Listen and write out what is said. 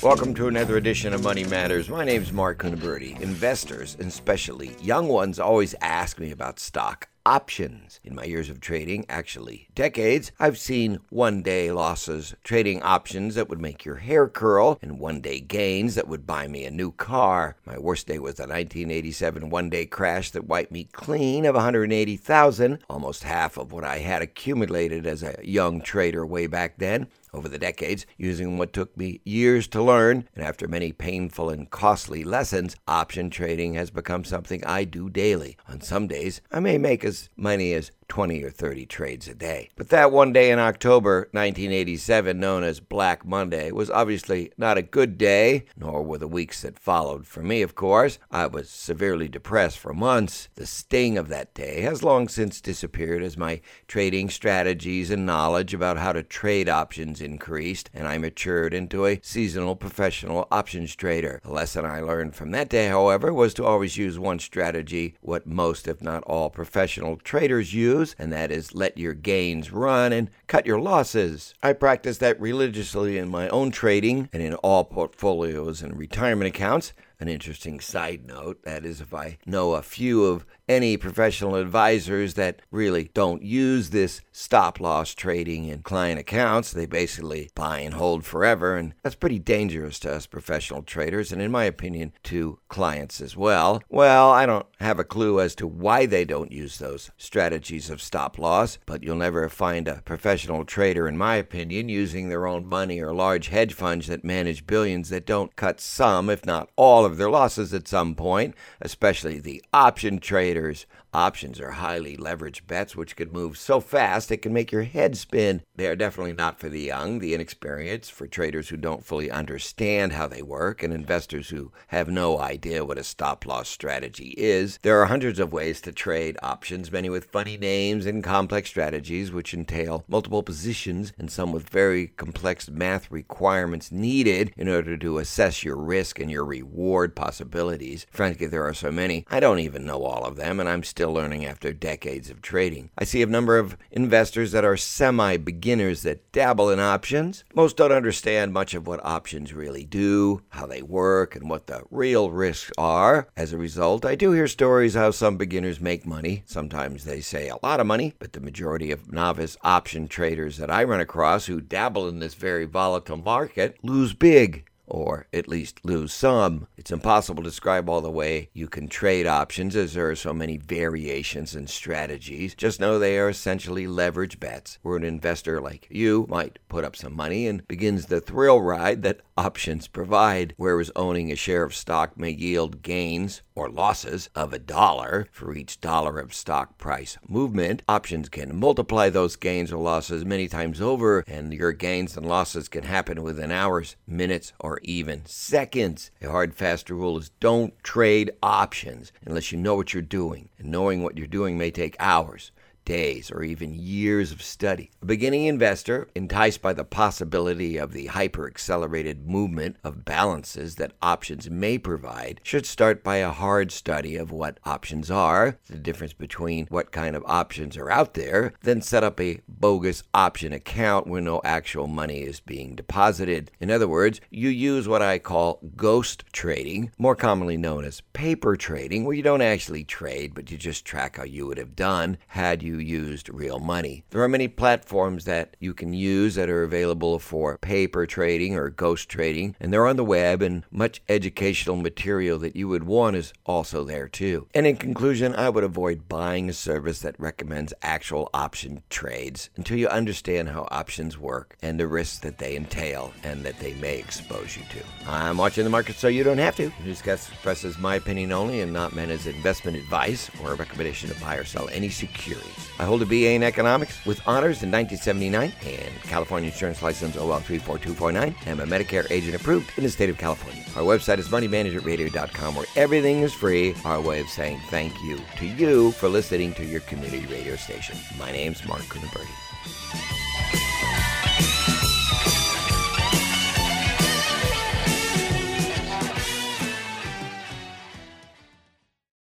Welcome to another edition of Money Matters. My name's Mark Cunaberti. Investors, and especially young ones, always ask me about stock options. In my years of trading, actually decades, I've seen one-day losses trading options that would make your hair curl and one-day gains that would buy me a new car. My worst day was the 1987 one-day crash that wiped me clean of $180,000, almost half of what I had accumulated as a young trader way back then. Over the decades, using what took me years to learn, and after many painful and costly lessons, option trading has become something I do daily. On some days, I may make as many as 20 or 30 trades a day. But that one day in October 1987, known as Black Monday, was obviously not a good day, nor were the weeks that followed. For me, of course, I was severely depressed for months. The sting of that day has long since disappeared as my trading strategies and knowledge about how to trade options increased, and I matured into a seasonal professional options trader. The lesson I learned from that day, however, was to always use one strategy, what most, if not all, professional traders use, and that is let your gains run and cut your losses. I practice that religiously in my own trading and in all portfolios and retirement accounts. An interesting side note, that is, if I know a few of any professional advisors that really don't use this stop-loss trading in client accounts, they basically buy and hold forever, and that's pretty dangerous to us professional traders, and in my opinion, to clients as well. Well, I don't have a clue as to why they don't use those strategies of stop-loss, but you'll never find a professional trader, in my opinion, using their own money or large hedge funds that manage billions that don't cut some, if not all, of their losses at some point, especially the option traders. Options are highly leveraged bets which could move so fast it can make your head spin. They are definitely not for the young, the inexperienced, for traders who don't fully understand how they work, and investors who have no idea what a stop-loss strategy is. There are hundreds of ways to trade options, many with funny names and complex strategies which entail multiple positions and some with very complex math requirements needed in order to assess your risk and your reward possibilities. Frankly, there are so many, I don't even know all of them, and I'm still learning after decades of trading. I see a number of investors that are semi-beginners that dabble in options. Most don't understand much of what options really do, how they work, and what the real risks are. As a result, I do hear stories how some beginners make money. Sometimes they say a lot of money, but the majority of novice option traders that I run across who dabble in this very volatile market lose big, or at least lose some. It's impossible to describe all the way you can trade options as there are so many variations and strategies. Just know they are essentially leverage bets where an investor like you might put up some money and begins the thrill ride that options provide, whereas owning a share of stock may yield gains or losses of $1 for each dollar of stock price movement. Options can multiply those gains or losses many times over, and your gains and losses can happen within hours, minutes, or even seconds. A hard, fast rule is don't trade options unless you know what you're doing, and knowing what you're doing may take hours, days, or even years of study. A beginning investor, enticed by the possibility of the hyper-accelerated movement of balances that options may provide, should start by a hard study of what options are, the difference between what kind of options are out there, then set up a bogus option account where no actual money is being deposited. In other words, you use what I call ghost trading, more commonly known as paper trading, where you don't actually trade, but you just track how you would have done had you used real money. There are many platforms that you can use that are available for paper trading or ghost trading, and they're on the web, and much educational material that you would want is also there too. And in conclusion, I would avoid buying a service that recommends actual option trades until you understand how options work and the risks that they entail and that they may expose you to. I'm watching the market so you don't have to. Newscast expresses my opinion only and not meant as investment advice or a recommendation to buy or sell any securities. I hold a BA in economics with honors in 1979 and California insurance license OL 34249. I'm a Medicare agent approved in the state of California. Our website is moneymanagementradio.com, where everything is free. Our way of saying thank you to you for listening to your community radio station. My name's Mark Cunaberti.